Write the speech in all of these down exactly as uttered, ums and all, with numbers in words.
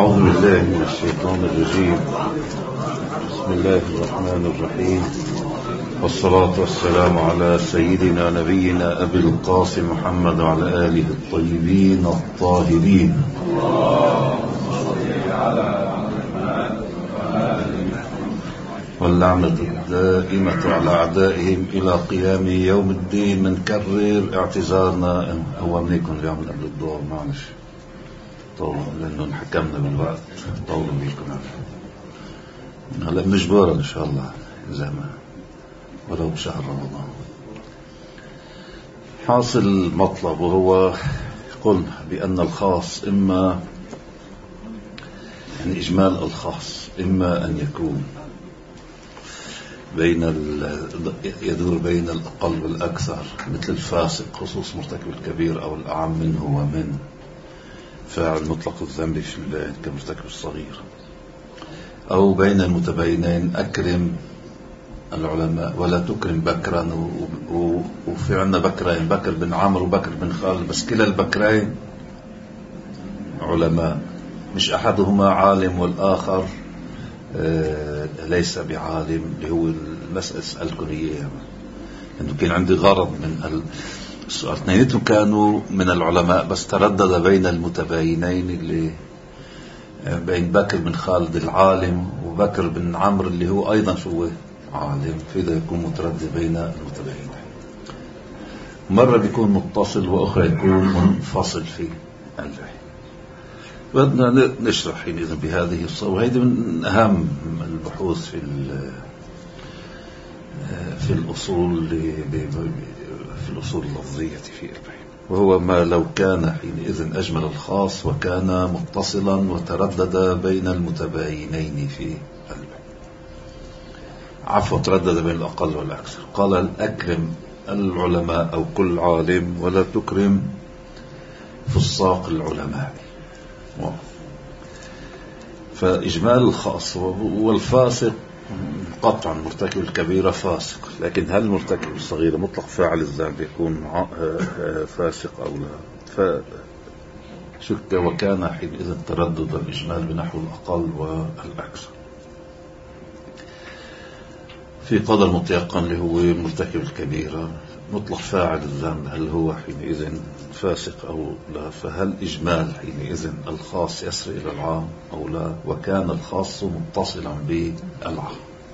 أعوذ بالله من الشيطان الرجيم. بسم الله الرحمن الرحيم، والصلاة والسلام على سيدنا نبينا أبي القاسم محمد وعلى آله الطيبين الطاهرين. واللعنة الدائمة على أعدائهم إلى قيام يوم الدين. منكرر اعتذارنا هو منيكم اليوم من قبل الظهر، معلش طولوا لأنه انحكمنا بالوقت، طولوا بيكم هلا مجبورا إن شاء الله زي ما ولو بشهر رمضان. حاصل المطلب وهو قلنا بأن الخاص إما يعني إجمال الخاص إما أن يكون بين يدور بين الأقل والأكثر مثل الفاسق خصوص مرتكب الكبير أو الأعم منه ومن فاعل مطلق الذنب في البين كمرتكب الصغير، أو بين المتباينين أكرم العلماء ولا تكرم بكرا، وفي عندنا بكرين، بكر بن عمرو وبكر بن خالد، بس كلا البكرين علماء، مش أحدهما عالم والآخر ليس بعالم، اللي هو المسألة أسألكم إياه إنه كان عندي غرض من السؤال. اثنيناتهم كانوا من العلماء بس تردد بين المتباينين اللي بين بكر بن خالد العالم وبكر بن عمرو اللي هو أيضا شو عالم، فإذا يكون متردد بين المتباينين. مرة بيكون متصل وأخرى يكون منفصل في البحث. بدنا نشرح حينئذ بهذه الصورة، وهذه من أهم البحوث في في الأصول في الأصول اللفظية في البحث، وهو ما لو كان حينئذ أجمل الخاص وكان متصلا وتردد بين المتباينين في البحث، عفوا تردد بين الأقل والأكثر. قال الأكرم العلماء أو كل عالم ولا تكرم فساق العلماء. فإجمال الخاص والفاسق قطعا مرتكب الكبيرة فاسق، لكن هل مرتكب الصغيرة مطلق فاعل الذنب يكون فاسق أو لا؟ فشك وكان حينئذ تردد الإجمال بنحو الأقل والأكثر في قدر متيقن اللي هو مرتكب الكبيرة مطلق فاعل الذنب هل هو حينئذ فاسق أو لا؟ فهل إجمال حينئذ الخاص يسري إلى العام أو لا؟ وكان الخاص متصلا بالعام.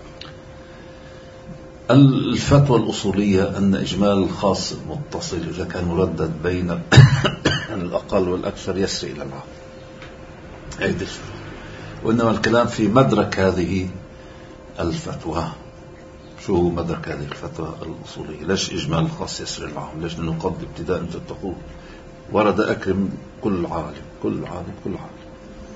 الفتوى الأصولية أن إجمال الخاص متصل إذا كان مردد بين الأقل والأكثر يسري إلى العام، هذه الفتوى. وإنما الكلام في مدرك هذه الفتوى. شو هو مدرك هذه الفتوى الأصولية؟ ليش إجمال الخاص يسري العام؟ ليش؟ لأنه قد ابتداء أنت تقول ورد أكرم كل عالم، كل عالم كل عالم،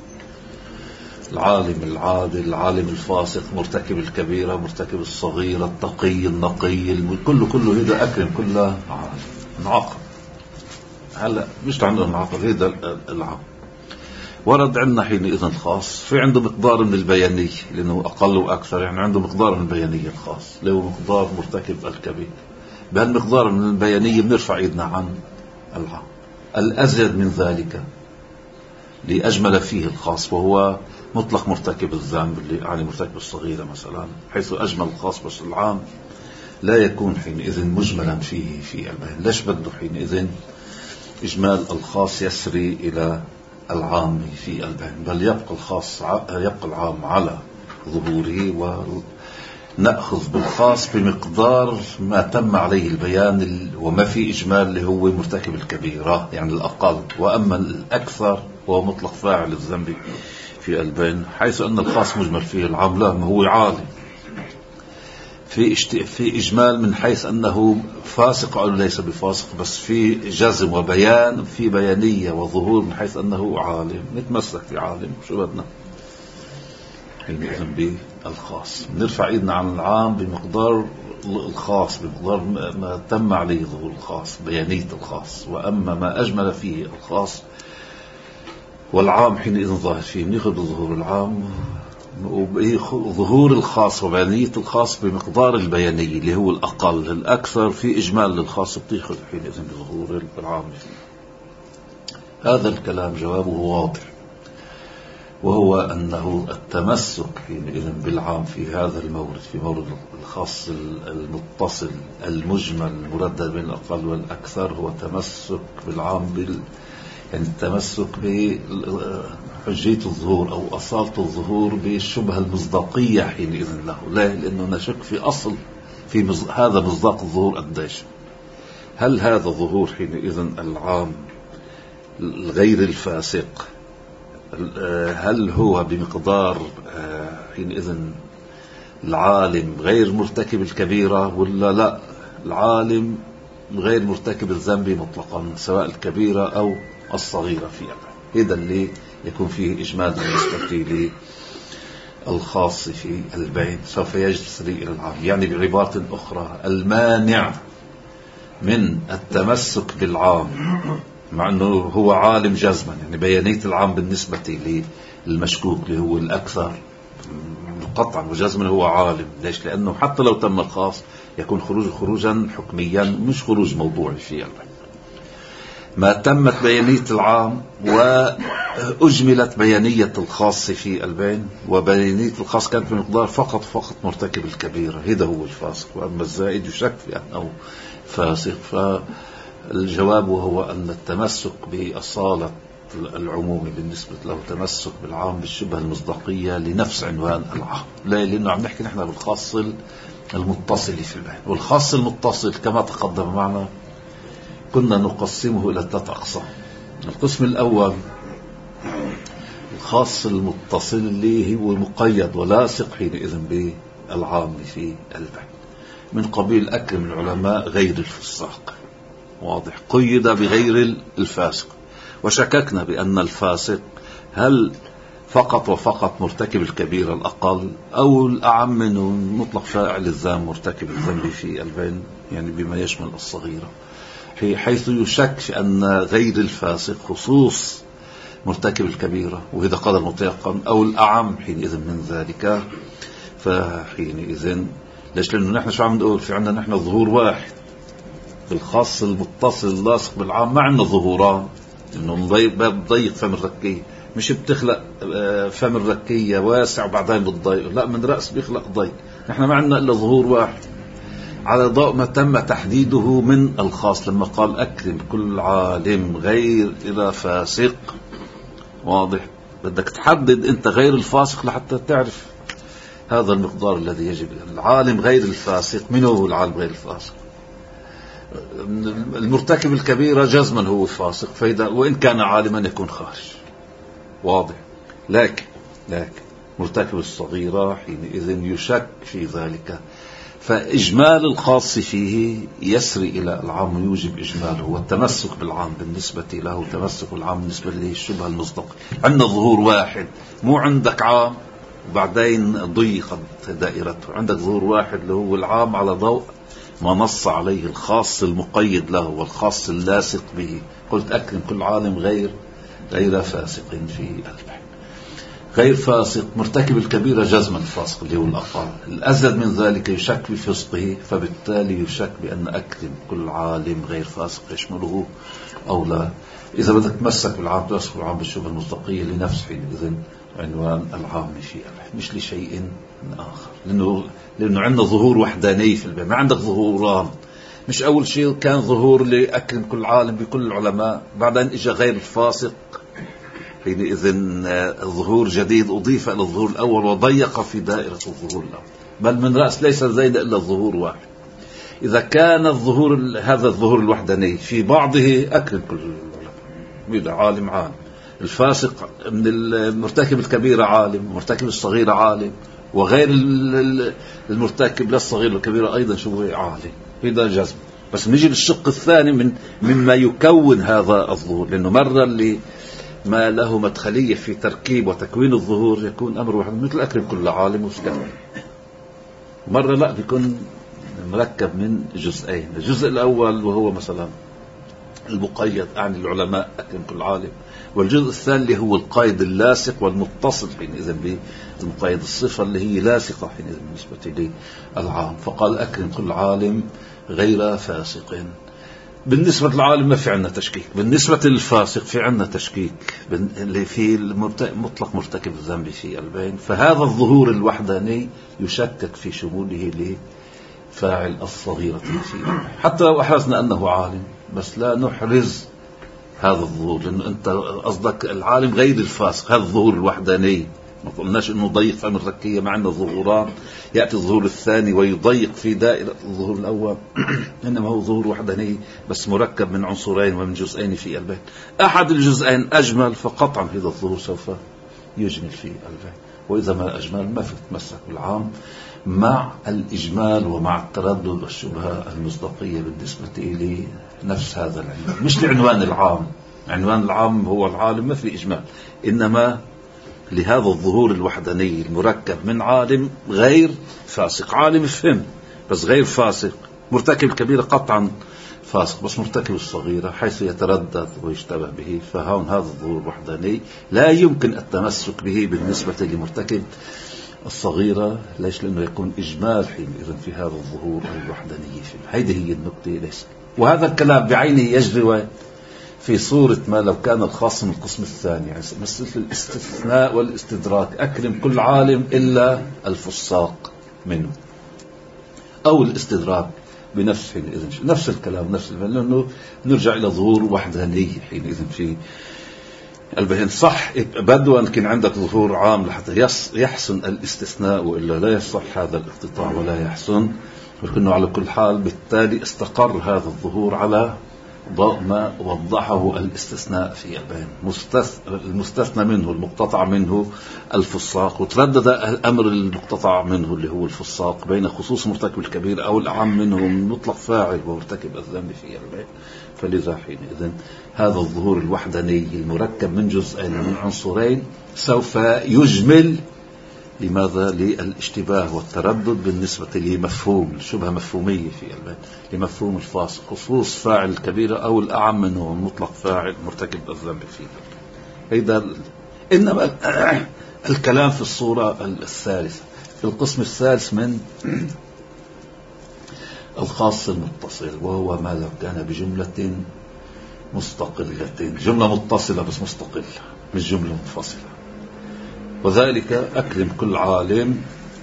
العالم العادل، العالم الفاسق، مرتكب الكبيرة، مرتكب الصغيرة، التقي النقي، كله كله هذا أكرم كله عالم. انعقد هلا مش عنده انعقد هذا العام. ورد عندنا حينئذ الخاص في عنده مقدار من البيانية لأنه أقل وأكثر، يعني عنده مقدار من البيانية الخاص له مقدار مرتكب الكبير. بهالمقدار من البيانية بنرفع إيدنا عن العام. الأزيد من ذلك لأجمل فيه الخاص وهو مطلق مرتكب الذنب اللي يعني مرتكب الصغيرة مثلا، حيث أجمل الخاص بس العام لا يكون حينئذ مجملا فيه في البيان. ليش بده حينئذ إجمال الخاص يسري إلى العام في البيان، بل يبقى الخاص يبقى العام على ظهوره ونأخذ بالخاص بمقدار ما تم عليه البيان وما في إجمال اللي هو مرتكب الكبيرة يعني الأقل، وأما الأكثر هو مطلق فاعل الذنب في البيان، حيث أن الخاص مجمل فيه العام لا ما هو عالم في في إجمال من حيث أنه فاسق أو ليس بفاسق، بس في جزم وبيان في بيانية وظهور من حيث أنه عالم. نتمسك في عالم شو بدنا حينئذ بالخاص، نرفع إيدنا عن العام بمقدار الخاص بمقدار ما تم عليه ظهور الخاص بيانية الخاص، وأما ما أجمل فيه الخاص والعام حينئذ ظاهر فيه نأخذ ظهور العام وظهور الخاص وبيانية الخاص بمقدار البيانية اللي هو الأقل. الأكثر في إجمال للخاص بتأخذ حينئذ بظهور العام. هذا الكلام جوابه واضح. وهو أنه التمسك حينئذ بالعام في هذا المورد، في مورد الخاص المتصل المجمل المردد بين الأقل والأكثر، هو تمسك بالعام بال يعني التمسك بحجية الظهور أو أصالة الظهور بالشبهة المصداقية حينئذ له. لا، لأنه نشك في أصل في مز... هذا مصداق الظهور قديش. هل هذا ظهور حينئذ العام غير الفاسق، هل هو بمقدار حينئذ العالم غير مرتكب الكبيرة، ولا لا العالم غير مرتكب الذنب مطلقا سواء الكبيرة أو الصغيرة فيها؟ هذا اللي يكون فيه إجمال بالنسبة للخاص في البين، سوف يجري إلى العام. يعني بعبارة أخرى، المانع من التمسك بالعام مع أنه هو عالم جزما، يعني بيانية العام بالنسبة للمشكوك اللي هو الأكثر قطعا وجزما هو عالم. ليش؟ لأنه حتى لو تم الخاص يكون خروج خروجا حكميا مش خروج موضوعي فيه. ما تمت بيانية العام وأجملت بيانية الخاص في البين، وبيانية الخاص كانت بمقدار فقط فقط مرتكب الكبيرة، هذا هو الفاسق. وأما الزائد يشك في أنه فاسق، فالجواب وهو أن التمسك بأصالة العموم بالنسبة له تمسك بالعام بالشبه المصداقية لنفس عنوان العام. لا، لأنه عم نحكي نحن بالخاص المتصل في البين، والخاص المتصل كما تقدم معنا كنا نقسمه إلى ثلاث أقسام. القسم الأول الخاص المتصل اللي هو مقيد ولاصق حينئذ بالعام في البين، من قبيل أكرم العلماء غير الفساق، واضح، قيد بغير الفاسق. وشككنا بأن الفاسق هل فقط وفقط مرتكب الكبيرة الأقل، أو الأعم منه مطلق فاعل الذنب مرتكب الذنب في البين، يعني بما يشمل الصغيرة، حيث يشك في أن غير الفاسق خصوص مرتكب الكبيرة وهذا قدر متيقن، أو الأعم حينئذ من ذلك. فحينئذ ليش؟ لأنه نحن شو عم نقول؟ في عندنا نحن ظهور واحد بالخاص المتصل اللاصق بالعام، ما عندنا ظهوران، إنه بضيق فم الركية، مش بتخلق فم الركية واسع وبعدين بتضيق، لا، من رأس بيخلق ضيق. نحن ما عندنا إلا ظهور واحد على ضوء ما تم تحديده من الخاص لما قال أكرم كل عالم غير إلى فاسق. واضح؟ بدك تحدد أنت غير الفاسق لحتى تعرف هذا المقدار الذي يجب. العالم غير الفاسق، من هو العالم غير الفاسق؟ المرتكب الكبيرة جزما هو فاسق، فإذا وإن كان عالما يكون خارج. واضح؟ لكن لكن مرتكب الصغيرة حينئذ يشك في ذلك، فإجمال الخاص فيه يسري إلى العام ويوجب إجماله، والتمسك بالعام بالنسبة له تمسك بالعام بالنصبة له الشبه المصدق. عندنا ظهور واحد، مو عندك عام وبعدين ضيقت دائرته، عندك ظهور واحد اللي هو العام على ضوء ما نص عليه الخاص المقيد له والخاص اللاصق به. قلت أكرم كل عالم غير غير فاسق في البين. غير فاسق مرتكب الكبيرة جزما فاسق اللي هو الأقل، الأزيد من ذلك يشك بفسقه، فبالتالي يشك بأن أكرم كل عالم غير فاسق يشمله أو لا. إذا بدك تمسك بالعام تمسك بالعام بالشبه المصداقية لنفس حينئذ عنوان العام في البين، مش لشيء آخر، لأنه لأنه عندنا ظهور وحداني في البين، ما عندك ظهوران. مش أول شيء كان ظهور لأكرم كل عالم بكل العلماء، بعدين إجا غير الفاسق، حينئذ الظهور جديد أضيف إلى الظهور الأول وضيق في دائرة الظهور الأول، بل من رأس ليس زيد إلا الظهور واحد. إذا كان الظهور هذا الظهور الوحداني في بعضه أكرم كل العلماء، عالم عالم، الفاسق من المرتكب الكبيرة عالم، مرتكب الصغيرة عالم، وغير المرتكب للصغير والكبيرة أيضا شو عالم، هذا جزم. بس نجي للشق الثاني من مما يكون هذا الظهور، لأنه مرة اللي ما له مدخلية في تركيب وتكوين الظهور يكون أمر واحد مثل أكرم كل عالم وسكتر، مرة لا بيكون مركب من جزئين. الجزء الأول وهو مثلا المقيد أعني العلماء أكرم كل عالم، والجزء الثاني هو القيد اللاصق والمتصل حينئذ بالمقيد، الصفة اللي هي لاصقة حينئذ بالنسبة للعام. فقال أكرم كل عالم غير فاسق. بالنسبة للعالم ما في عنا تشكيك، بالنسبة للفاسق في عنا تشكيك اللي في المطلق مرتكب الذنب في البين. فهذا الظهور الوحداني يشكك في شموله لفاعل الصغيرة فيه، حتى لو أحرزنا أنه عالم، بس لا نحرز هذا الظهور، لأنه أنت قصدك العالم غير الفاسق. هذا الظهور الوحداني ما قلناش أنه ضيق فهم الركية، مع أنه ظهوران يأتي الظهور الثاني ويضيق في دائرة الظهور الأول، إنما هو ظهور وحداني بس مركب من عنصرين ومن جزئين في البين. أحد الجزئين أجمل فقطعا هذا الظهور سوف يجمل في البين، وإذا ما أجمل ما في تمسك بالعام مع الإجمال ومع التردد والشبهة المصداقية بالنسبة إلى نفس هذا العنوان، مش لعنوان العام. عنوان العام هو العالم ما في إجمال، إنما لهذا الظهور الوحداني المركب من عالم غير فاسق. عالم فهم بس غير فاسق، مرتكب الكبيرة قطعا فاسق بس مرتكب الصغيرة حيث يتردد ويشتبه به. فهون هذا الظهور الوحداني لا يمكن التمسك به بالنسبة لمرتكب الصغيرة. ليش؟ لأنه يكون إجمال حينئذ في هذا الظهور الوحداني. هذه هي النقطة. ليس وهذا الكلام بعينه يجري في صورة ما لو كان الخاص من القسم الثاني، يعني مثل الاستثناء والاستدراك، أكرم كل عالم إلا الفساق منه، أو الاستدراك بنفس حينئذ نفس الكلام نفس الكلام، لأنه نرجع إلى ظهور وحداني حينئذ في البين. صح بدو أن كان عندك ظهور عام لحتى يحسن الاستثناء، وإلا لا يصح هذا الاقتطاع ولا يحسن. ولكنه على كل حال بالتالي استقر هذا الظهور على ضوء ما وضحه الاستثناء في البين. المستثنى منه المقتطع منه الفساق، وتردد الأمر المقتطع منه اللي هو الفساق بين خصوص مرتكب الكبير أو الأعم منه من مطلق فاعل ومرتكب الذنب في البين. فلذا حينئذ هذا الظهور الوحداني المركب من جزئين من عنصرين سوف يجمل لماذا؟ للاشتباه والتردد بالنسبة لمفهوم الشبهة مفهومية في البين، لمفهوم الفاسق خصوص فاعل الكبيرة أو الأعم منه مطلق فاعل مرتكب الذنب فيه. هذا إنما الكلام في الصورة الثالثة في القسم الثالث من الخاص المتصل، وهو ما لو كان بجملة مستقلة، جملة متصلة بس مستقلة مش جملة منفصلة. وذلك أكرم كل عالم،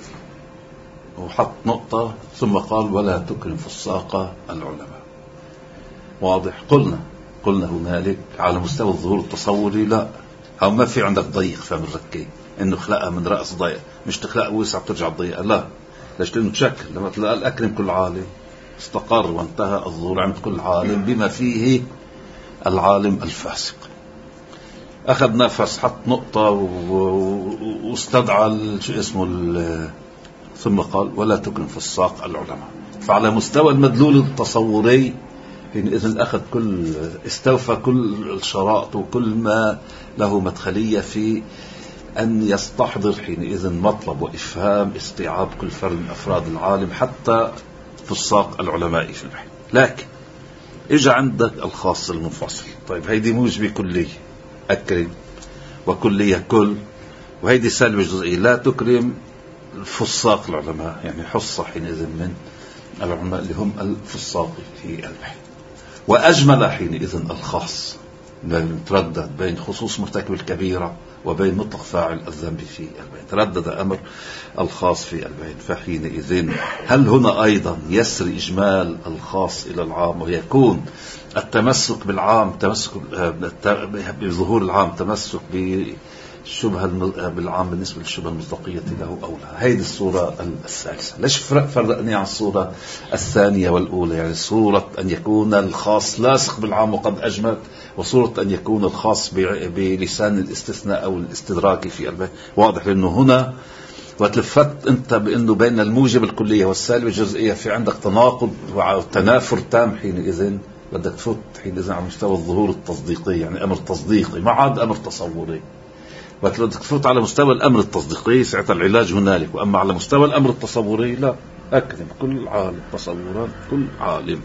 وحط نقطة ثم قال ولا تكرم فساق العلماء. واضح؟ قلنا قلنا هنالك على مستوى الظهور التصوري لا، أو ما في عندك ضيق فهم الركي إنه خلقها من رأس ضيق، مش تخلق وسع بترجع ضيقة، لا. ليش؟ لأنه تشكل لما تلاقي الأكرم كل عالم استقر وانتهى الظهور عند كل عالم بما فيه العالم الفاسق. أخذ نفس حط نقطة واستدعى شو اسمه ثم قال ولا تكرم فساق العلماء. فعلى مستوى المدلول التصوري حينئذ أخذ كل استوفى كل الشرائط وكل ما له مدخلية في أن يستحضر حينئذ مطلب وإفهام استيعاب كل فرد من أفراد العالم حتى فساق العلماء في البحث. لكن إجا عندك الخاص المنفصل. طيب هيدي موجبة كلية أكرم، وكلية كل، وهيدي سلبة جزئية لا تكرم الفساق العلماء، يعني حصة حينئذ من العلماء اللي هم الفساق في البحث. وأجمل حينئذ الخاص تردد بين خصوص مرتكب الكبيرة وبين مطلق فاعل الذنب في البين، تردد أمر الخاص في البين. فحينئذ هل هنا أيضا يسري إجمال الخاص إلى العام، ويكون التمسك بالعام تمسك بظهور العام تمسك بالشبهة بالعام بالنسبة للشبهة المصداقية له أو لا؟ هذه الصورة الثالثة. ليش فرقني عن الصورة الثانية والأولى؟ يعني صورة أن يكون الخاص لاصق بالعام وقد أجمل، وصورة أن يكون الخاص بلسان الاستثناء أو الاستدراك في البيت. واضح لأنه هنا وتلفت أنت بأنه بين الموجب الكلية والسالب الجزئية في عندك تناقض وتنافر تام. حينئذ بدك تفوت حينئذ على مستوى الظهور التصديقي، يعني أمر تصديقي ما عاد أمر تصوري. بدك تفوت على مستوى الأمر التصديقي ساعتها العلاج هنالك. وأما على مستوى الأمر التصوري لا، أكرم كل عالم تصورات كل عالم،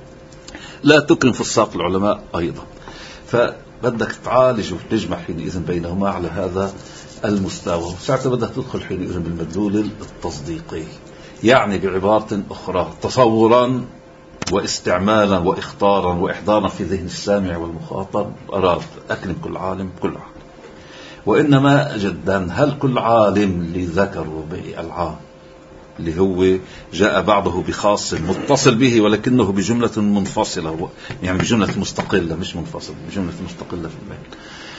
لا تكرم فساق العلماء أيضا. فبدك تعالج وتجمع حينئذ بينهما على هذا المستوى. ساعتها بدك تدخل حينئذ بالمدلول التصديقي، يعني بعبارة أخرى تصورا واستعمالا وإخطارا وإحضارا في ذهن السامع والمخاطب أراد أكرم كل عالم كل عالم. وإنما جدا هل كل عالم اللي ذكروا بالعام اللي هو جاء بعضه بخاص متصل به ولكنه بجملة منفصلة، يعني بجملة مستقلة مش منفصلة، بجملة مستقلة في البيت،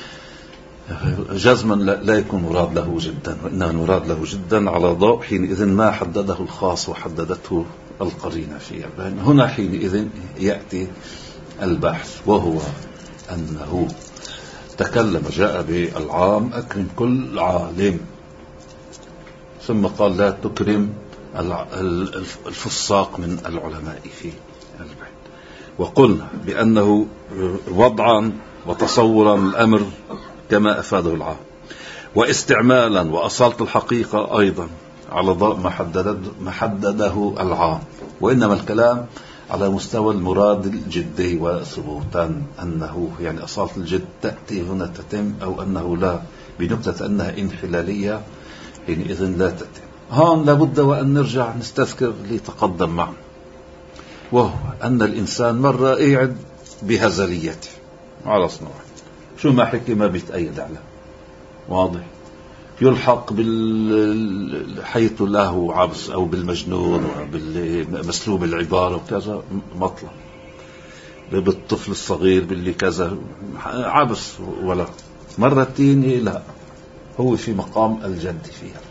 جزما لا يكون مراد له جدا، وإنما مراد له جدا على ضوء حينئذ ما حدده الخاص وحددته القرينة فيه. هنا حينئذ يأتي البحث، وهو أنه تكلم جاء بالعام أكرم كل عالم، ثم قال لا تكرم الفساق من العلماء في البيت. وقلنا بأنه وضعا وتصورا الأمر كما أفاده العام، واستعمالا وأصالة الحقيقة أيضا على ضوء ما حدده, ما حدده العام. وإنما الكلام على مستوى المراد الجدي وثبوتا، أنه يعني أصالة الجد تأتي هنا تتم، أو أنه لا، بنقطة أنها انحلالية حينئذ لا تتم. هون لابد وأن نرجع نستذكر اللي تقدم معنا، وهو أن الإنسان مرة يعد بهزليته على صنوع، شو ما حكي ما بيتأيد عليه، واضح، يلحق بال حيث له عبس أو بالمجنون وبالمسلوب العبارة وكذا مطلب، بالطفل الصغير باللي كذا عبس، ولا مرتين لا، هو في مقام الجد فيها.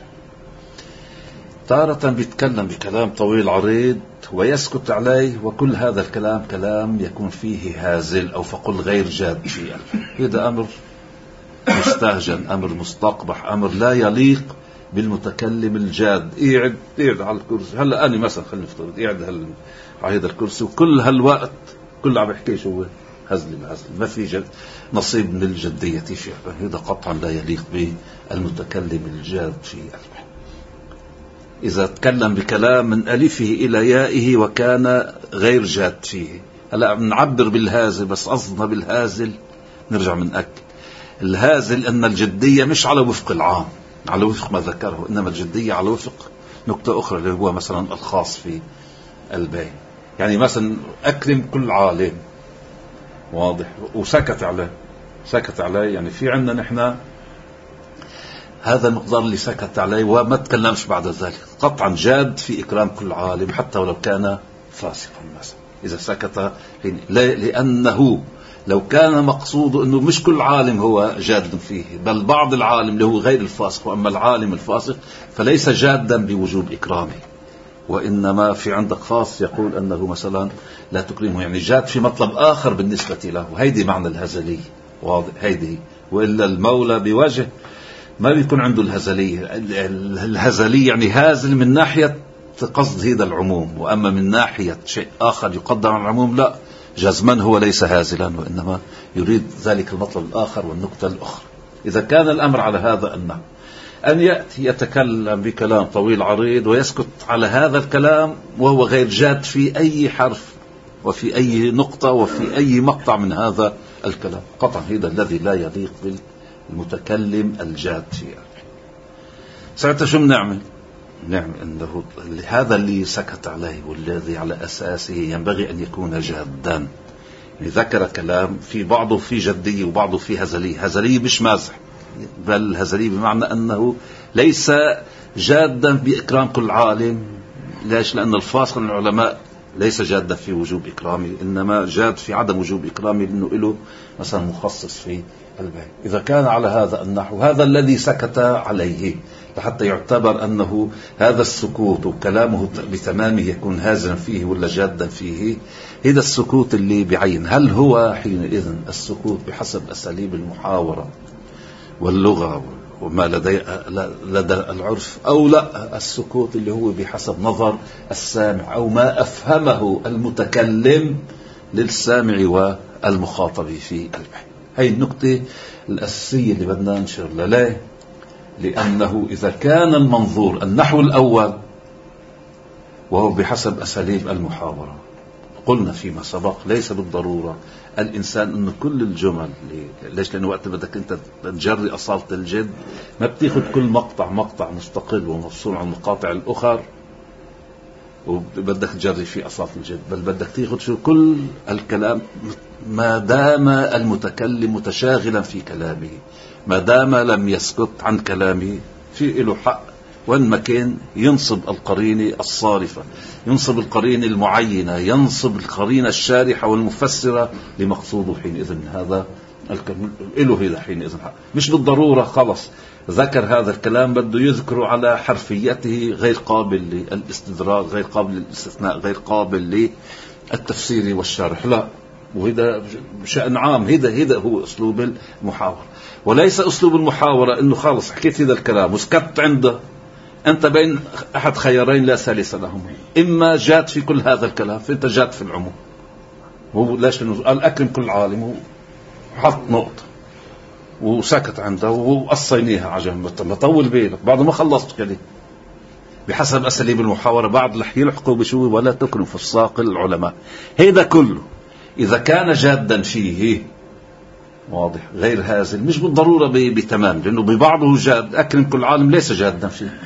تارة بيتكلم بكلام طويل عريض ويسكت عليه، وكل هذا الكلام كلام يكون فيه هازل أو فقل غير جاد فيه. هذا أمر مستهجن، أمر مستقبح، أمر لا يليق بالمتكلم الجاد. يقعد يقعد على الكرسي، هلا أنا مثلا خلينا نفترض يقعد هال على هذا الكرسي وكل هالوقت كل عم يحكي شو هزل هزل، ما في جد نصيب من الجدية فيه. هذا قطعا لا يليق بالمتكلم الجاد فيه. إذا تكلم بكلام من ألفه إلى يائه وكان غير جاد فيه، هلا بنعبر بالهازل، بس قصدنا بالهازل نرجع من أك الهازل أن الجدية مش على وفق العام، على وفق ما ذكره، إنما الجدية على وفق نقطة أخرى اللي هو مثلا الخاص في البيت. يعني مثلا أكرم كل عالم، واضح، وسكت عليه، سكت عليه، يعني في عندنا نحن هذا المقدار اللي سكت عليه وما تكلمش بعد ذلك، قطعا جاد في إكرام كل عالم حتى ولو كان فاسقا مثلا، إذا سكت، لأنه لو كان مقصوده أنه مش كل عالم هو جاد فيه، بل بعض العالم اللي هو غير الفاسق، وأما العالم الفاسق فليس جادا بوجوب إكرامه، وإنما في عندك خاص يقول أنه مثلا لا تكرمه، يعني جاد في مطلب آخر بالنسبة له، وهيدي معنى الهزلي، واضح هيدي. وإلا المولى بوجه ما بيكون عنده الهزلية، الهزلية يعني هازل من ناحية قصد هذا العموم، وأما من ناحية شيء آخر يقدم على العموم لا، جزما هو ليس هازلا، وإنما يريد ذلك المطلب الآخر والنقطة الأخرى. إذا كان الأمر على هذا النحو، أن يأتي يتكلم بكلام طويل عريض ويسكت على هذا الكلام وهو غير جاد في أي حرف وفي أي نقطة وفي أي مقطع من هذا الكلام، قطعا هذا الذي لا يليق بالمتكلم الجاد فيه. ساعتها شو بنعمل؟ نعم أنه هذا اللي سكت عليه والذي على أساسه ينبغي أن يكون جادا، يعني ذكر كلام في بعضه في جدية وبعضه في هزلية، هزلية مش مازح، بل هزلية بمعنى أنه ليس جادا بإكرام كل عالم. ليش؟ لأن الفاسق من العلماء ليس جادا في وجوب إكرامه، إنما جاد في عدم وجوب إكرامه لأنه له مثلا مخصص في البيت. إذا كان على هذا النحو، هذا الذي سكت عليه حتى يعتبر أنه هذا السكوت وكلامه بتمامه يكون هازلا فيه ولا جادا فيه، هذا السكوت اللي بعين، هل هو حينئذ السكوت بحسب أساليب المحاورة واللغة وما لدي, لدى العرف، أو لا السكوت اللي هو بحسب نظر السامع أو ما أفهمه المتكلم للسامع والمخاطب في البحث. هاي النقطة الأساسية اللي بدنا نشير لها، لأنه إذا كان المنظور النحو الأول وهو بحسب أساليب المحاورة، قلنا فيما سبق ليس بالضرورة الإنسان أنه كل الجمل، ليش؟ لأنه وقت بدك أنت تجري أصالة الجد ما بتاخد كل مقطع مقطع مستقل ومفصول عن المقاطع الأخر وبدك تجري في أصالة الجد، بل بدك تاخذ شو كل الكلام ما دام المتكلم متشاغلا في كلامه، ما دام لم يسكت عن كلامه في له حق وين ما كان ينصب القرينة الصارفة، ينصب القرينة المعينة، ينصب القرينة الشارحة والمفسرة لمقصوده. حينئذ هذا الكلام له هذا حينئذ حق، مش بالضرورة خلص ذكر هذا الكلام بده يذكره على حرفيته، غير قابل للاستدراك، غير قابل للاستثناء، غير قابل للتفسير والشرح، لا. وهذا شأن عام، هذا هذا هو أسلوب المحاورة، وليس أسلوب المحاورة إنه خالص حكيت هذا الكلام وسكت عنده، أنت بين أحد خيارين لا ثالث لهم، إما جاد في كل هذا الكلام فأنت جاد في العموم. هو ليش؟ لأنه قال أكرم كل عالم وحط نقطة وسكت عنده وقصينيها عجم، بطول بالك بعد ما خلصت كلمة بحسب أساليب المحاورة. بعض رح يلحقوا بشوي ولا تكرم في الساق العلماء. هذا كله إذا كان جادا فيه واضح، غير هازل مش بالضرورة بتمام، لأنه ببعضه جاد. أكرم كل عالم ليس جادا فيه،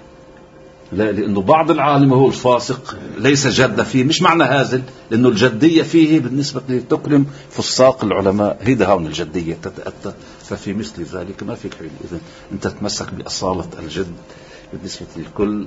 لا، لأنه بعض العالم هو الفاسق ليس جادا فيه، مش معنى هازل، لأنه الجدية فيه بالنسبة لتكرم في الساق العلماء، هيدا هون الجدية تتأتى. ففي مثل ذلك ما فيك حيل إذن أنت تمسك بأصالة الجد بالنسبة لكل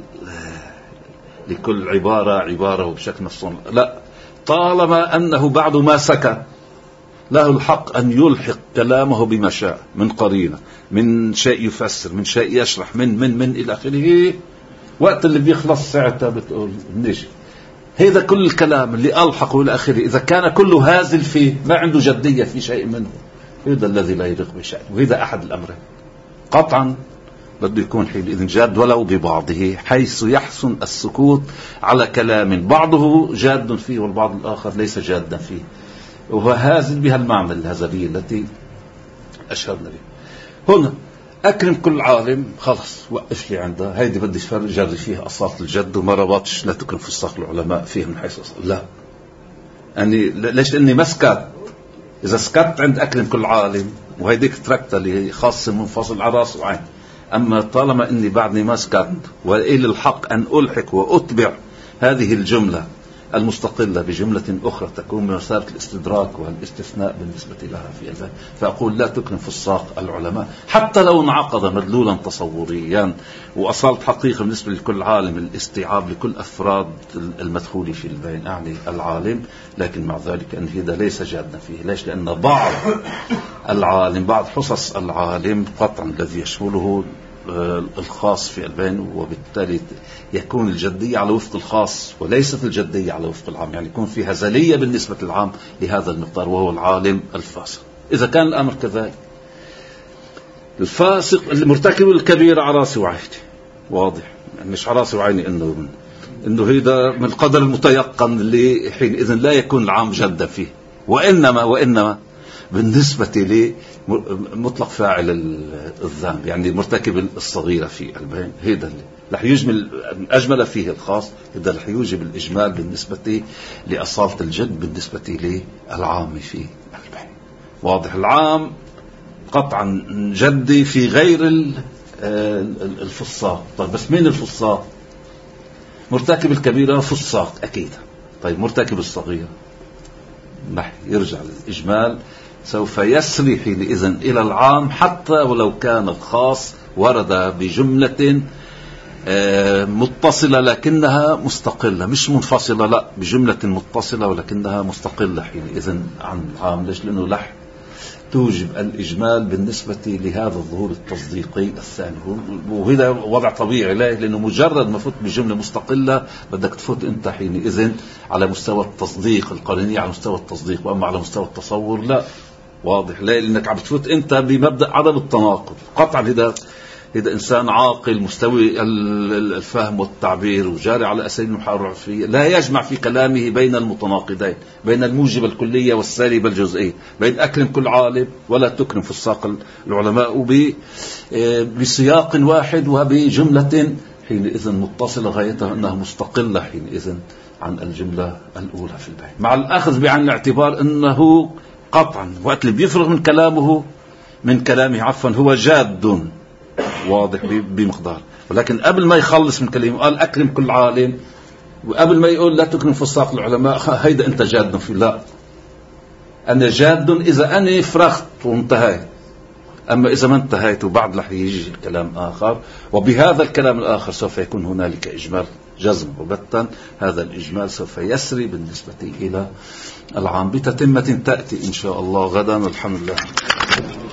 لكل عبارة عبارة وبشكل مفصول، لا، طالما أنه بعد ما سكت له الحق أن يلحق كلامه بما شاء من قرينة، من شيء يفسر، من شيء يشرح، من من من إلى آخره. وقت اللي بيخلص ساعتها بتقول نجي هذا كل الكلام اللي ألحقه إلى آخره، إذا كان كله هازل فيه ما عنده جدية في شيء منه، هذا الذي لا يليق بشأن. وهذا أحد الأمرين قطعا بده يكون حينئذ جاد ولو ببعضه، حيث يحسن السكوت على كلام بعضه جاد فيه والبعض الآخر ليس جادا فيه، وهو هازل بها المعنى الهزلية التي أشرنا به هنا. أكرم كل عالم خلص وقف لي عندها، هيدي بدي جري فيها أصالة الجد وما ربطش لا تكرم في الساق العلماء فيه من حيث أصال. لا، يعني ليش؟ لأني ما سكت. إذا سكت عند أكرم كل عالم وهيديك تركتها اللي خاصة منفصل على راس وعين، أما طالما أني بعدني ما سكت وإلي الحق أن ألحق وأتبع هذه الجملة المستقلة بجملة أخرى تكون من مسألة الاستدراك والاستثناء بالنسبة لها في الفهم، فأقول لا تكرم في الساق العلماء حتى لو انعقد مدلولا تصوريا وأصالة حقيقة بالنسبة لكل عالم الاستيعاب لكل أفراد المدخول في البين، أعني العالم، لكن مع ذلك أن هذا ليس جادنا فيه. ليش؟ لأن بعض العالم، بعض حصص العالم قطعا الذي يشمله الخاص في البين، وبالتالي يكون الجدية على وفق الخاص وليست الجدية على وفق العام، يعني يكون في هزلية بالنسبة للعام لهذا المقدار وهو العالم الفاسق. إذا كان الأمر كذلك، الفاسق اللي مرتكب الكبيرة على راسي وعيني، واضح مش على راسي وعيني إنه إنه هذا من القدر المتيقن اللي حينئذ لا يكون العام جدا فيه، وإنما وإنما بالنسبة لي مطلق فاعل الذنب، يعني مرتكب الصغيرة في البين، هذا اللي رح يجمل أجمل فيه الخاص، هذا رح يوجب الإجمال بالنسبة لأصالة الجد بالنسبة للعام في البين. واضح؟ العام قطعا جدي في غير الفصاق. طيب بس مين الفصاق؟ مرتكب الكبيرة فصاق أكيد. طيب مرتكب الصغيرة رح يرجع للإجمال، سوف يسري حينئذ إلى العام حتى ولو كان الخاص ورد بجملة متصلة لكنها مستقلة، مش منفصلة، لا، بجملة متصلة ولكنها مستقلة حينئذ عن العام. ليش؟ لأنه لح توجب الإجمال بالنسبة لهذا الظهور التصديقي الثاني، وهذا وضع طبيعي. ليه؟ لأنه مجرد ما فوت بجملة مستقلة بدك تفوت أنت حينئذ على مستوى التصديق القريني، على مستوى التصديق، وأما على مستوى التصور لا. واضح؟ ليه؟ لأنك عم تفوت أنت بمبدأ عدم التناقض. قطعا هذا إذا إنسان عاقل مستوي الفهم والتعبير وجاري على أساليب المحاورة فيه لا يجمع في كلامه بين المتناقضين، بين الموجب الكلية والسالب الجزئي، بين أكرم كل عالم ولا تكرم في الساق العلماء بسياق واحد وبجملة حينئذ متصلة غايتها أنها مستقلة حينئذ عن الجملة الأولى في البيت، مع الأخذ بعين الاعتبار أنه قطعا وقت اللي بيفرغ من كلامه من كلامه عفوا هو جاد واضح بمقدار، ولكن قبل ما يخلص من كلمه قال أكرم كل عالم، وقبل ما يقول لا تكرم فساق العلماء هيدا أنت جاد في، لا، أنا جاد إذا أنا فرغت وانتهيت، أما إذا ما انتهيت وبعد رح يجي كلام آخر، وبهذا الكلام الآخر سوف يكون هنالك إجمال جزم وبتا. هذا الإجمال سوف يسري بالنسبة إلى العام بتتمة تأتي إن شاء الله غدا، والحمد لله.